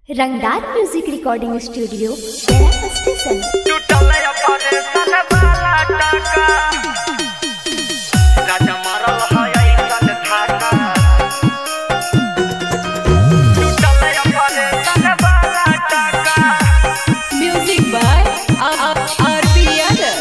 रंगदार music recording studio Gaya station. Music by RP Yadav.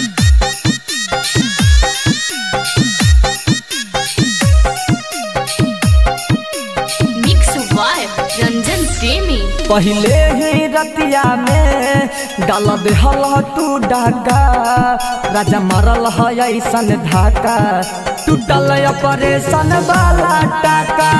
Mix by Ranjan Premi. पहले ही रतिया में डाल देहल तू डाका, राजा मारल है ऐसन धाका, टूटल ऑपरेशन वाला टाका।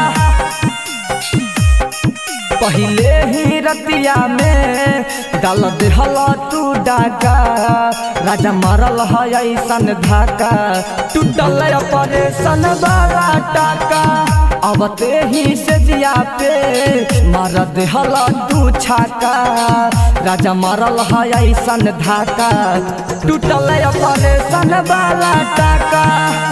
पहले ही रतिया में डाल देहल तू डाका, राजा मारल है ऐसन धाका, टूटल ऑपरेशन वाला टाका। अब ते ही से जिया पे मार देहल तू छाका, राजा मारल है ऐसन धाका, टूटल ऑपरेशन वाला टाका।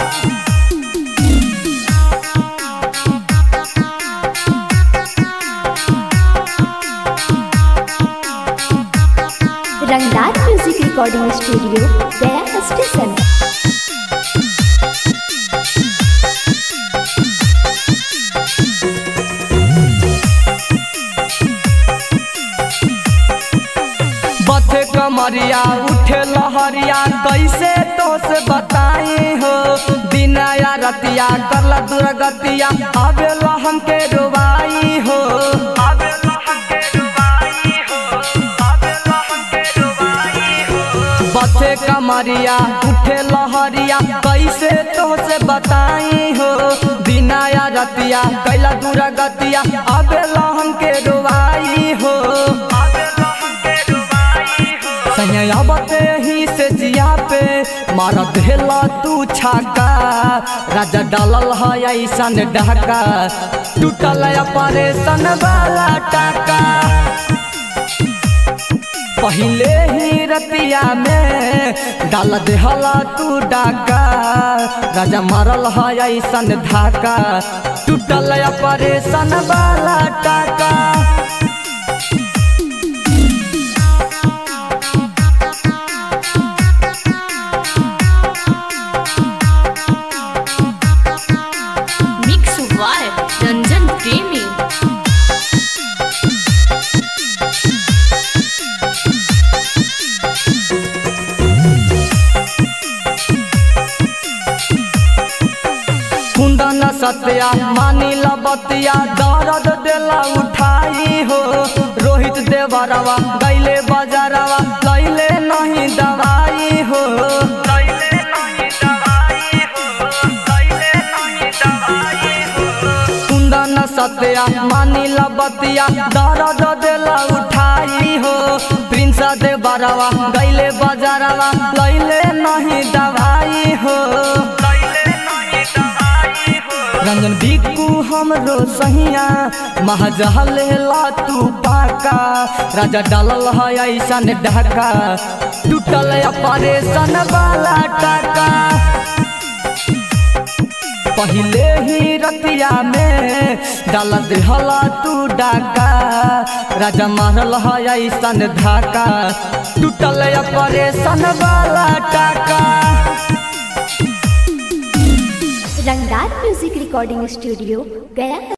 Rangdar music recording studio Gaya station. बथे कमरिया उठे लहरिया, कैसे तो से बताई हो, बिना या रतिया करला दुर्गतिया, आवे लहम के रुबाई हो। बथे कमरिया उठे लहरिया, कैसे तो से बताई हो, बिना या रतिया कैला दुर्गतिया, आवे लहम के रुबाई हो। बते ही से जिया पे मार देला तू छाका, राजा डालल है ऐसन ढाका, टूटल ऑपरेशन वाला टाका। पहले ही रतिया में डाल देहला तू डाका, राजा मारल है ऐसन धाका, टूटल ऑपरेशन वाला टाका। मिक्स बाय रंजन प्रेमी। कुंदन सत्या मानी लबतिया, दर्द देला उठाई हो, रोहित देवरवा गैले बजारवा, लैले नहीं दवाई हो। कुंदन सत्या मानी लबतिया, दर्द देला उठाई हो, प्रिंस देवरवा गैले बजारवा, लैले नहीं दवाई हो। रंजन बिकू हमरो सहिया महजहल ला तू पाका, राजा डालल है ऐसन ढाका, टूटल ऑपरेशन वाला टाका। पहले ही रतिया में डाल देहल तू डाका, राजा मारल है ऐसन धाका, टूटल ऑपरेशन वाला टाका। रंगदार म्यूजिक रिकॉर्डिंग स्टूडियो गया।